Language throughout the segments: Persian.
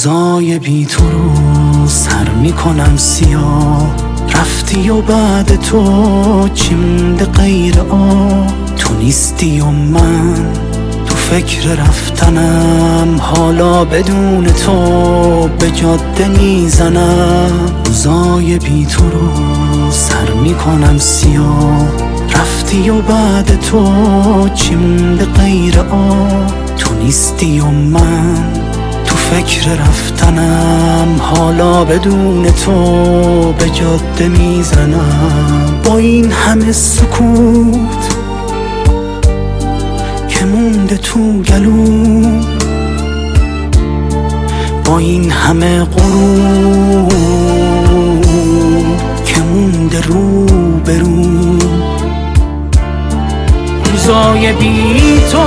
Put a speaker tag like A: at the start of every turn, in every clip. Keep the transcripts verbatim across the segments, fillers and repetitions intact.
A: روزای بی تو رو سر میکنم سیاه، رفتی و بعد تو چی مونده غیر آه. تو نیستی و من تو فکر رفتنم، حالا بدون تو به جاده میزنم. روزای بی تو رو سر میکنم سیاه، رفتی و بعد تو چی مونده غیر آه. تو نیستی و من تو فکر رفتنم، حالا بدون تو به جاده میزنم. با این همه سکوت که مونده تو گلو، با این همه غرور که مونده رو برو، روزای بی تو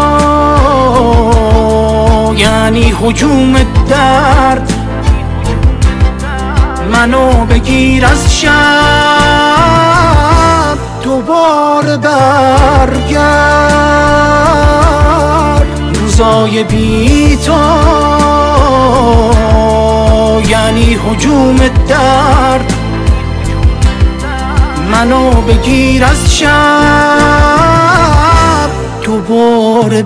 A: یعنی هجوم درد، منو بگیر از شب دوباره برگرد. روزای بی تو یعنی هجوم درد، منو بگیر از شب دوباره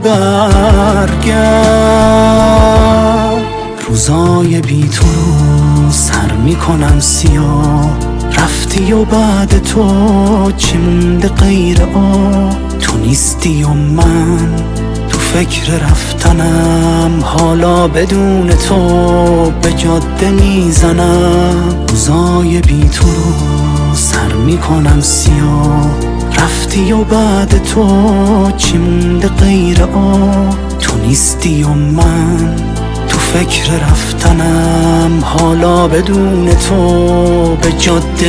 A: برگرد. روزای بی تو رو سر میکنم سیاه، رفتی و بعد تو چی مونده غیر آه. تو نیستی و من تو فکر رفتنم، حالا بدون تو به جاده میزنم. روزای بی تو رو سر میکنم سیاه، رفتی و بعد تو چی مونده غیر آه. تو نیستی و من تو فکر رفتنم، حالا بدون تو به جاده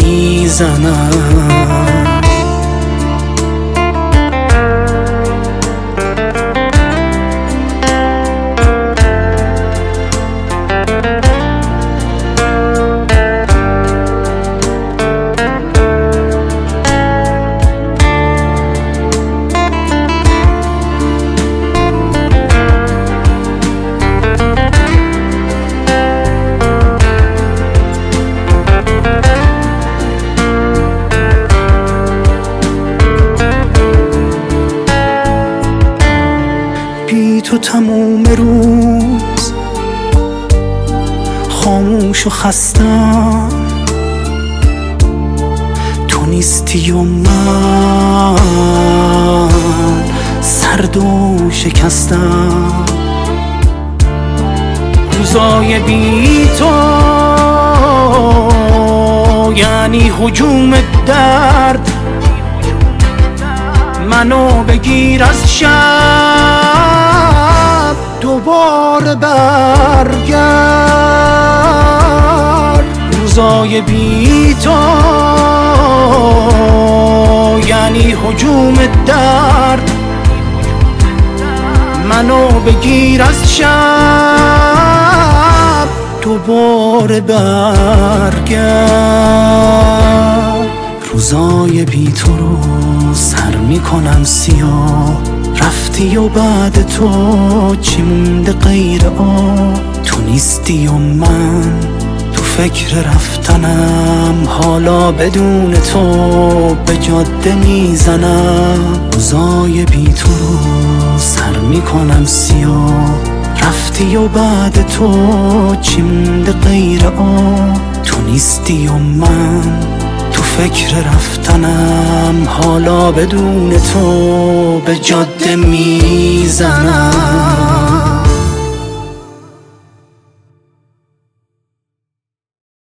A: میزنم. تو تموم روز خاموش و خستم، تو نیستی و من سرد و شکستم. روزای بی تو یعنی هجوم درد، منو بگیر از شب دوباره برگرد. روزای بی تو یعنی هجوم درد، منو بگیر از شب دوباره برگرد. روزای بی تو رو سر میکنم سیاه، رفتی و بعد تو چی مونده غیر آه. تو نیستی و من تو فکر رفتنم، حالا بدون تو به جاده میزنم. روزای بی تو رو سر میکنم سیاه، رفتی و بعد تو چی مونده غیر آه. تو نیستی و من تو فکر رفتنم، حالا بدون تو به جاده میزنم.